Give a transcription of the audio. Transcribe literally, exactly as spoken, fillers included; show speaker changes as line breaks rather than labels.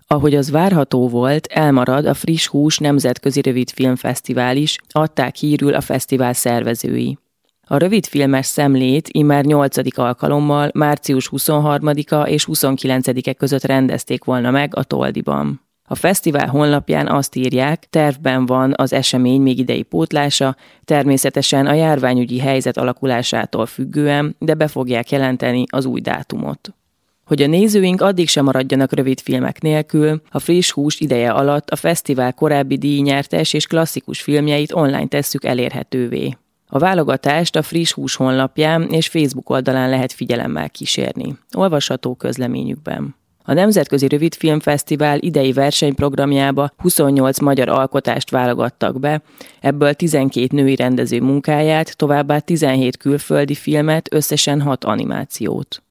Ahogy az várható volt, elmarad a Friss Hús Nemzetközi Rövidfilmfesztivál is, adták hírül a fesztivál szervezői. A rövidfilmes szemlét immár nyolcadik alkalommal március huszonharmadika és huszonkilencedike között rendezték volna meg a Toldiban. A fesztivál honlapján azt írják, tervben van az esemény még idei pótlása, természetesen a járványügyi helyzet alakulásától függően, de be fogják jelenteni az új dátumot. Hogy a nézőink addig sem maradjanak rövidfilmek nélkül, a Friss Hús ideje alatt a fesztivál korábbi díjnyertes és klasszikus filmjeit online tesszük elérhetővé. A válogatást a Friss Hús honlapján és Facebook oldalán lehet figyelemmel kísérni. Olvasható közleményükben. A Nemzetközi Rövidfilmfesztivál idei versenyprogramjába huszonnyolc magyar alkotást válogattak be, ebből tizenkét női rendező munkáját, továbbá tizenhét külföldi filmet, összesen hat animációt.